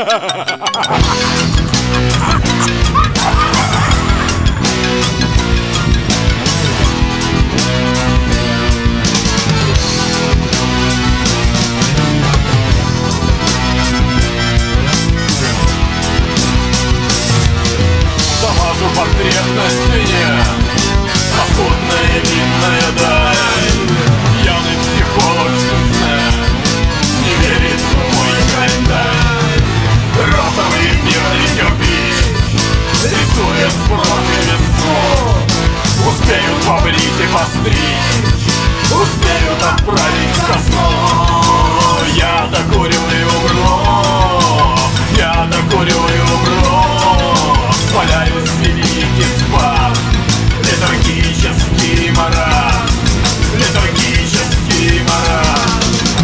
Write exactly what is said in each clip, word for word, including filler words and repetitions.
Замажу портрет на стене, паскудная винная даль. Пьяный психолог жизни не верит в мой календарь. Розовый мирный кирпич рисует в профиль весну. Успеют побрить и постричь, успеют отправить ко сну. Я докурю и умру, я докурю и умру. Валяюсь в великий спад, летаргический мараз, летаргический мараз.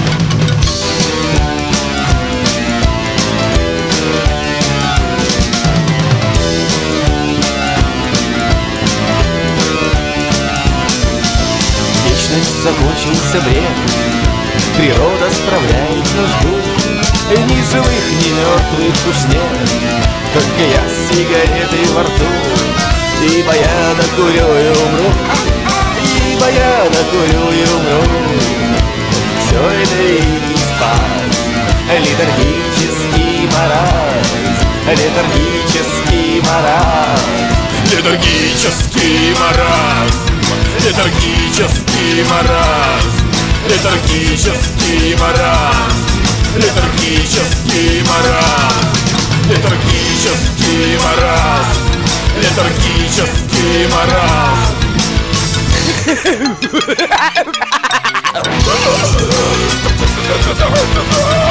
Вечность закончился бред, природа справляет нужду. Ни живых, ни мертвых уж нет, только я с сигаретой во рту. Ибо я докурю и умру, ибо я докурю и умру. Все это великий спад, летаргический мараз, летаргический мараз, Летаргический мараз, летаргический мараз, летаргический мараз, летаргический мараз, летаргический мараз, летаргический мараз.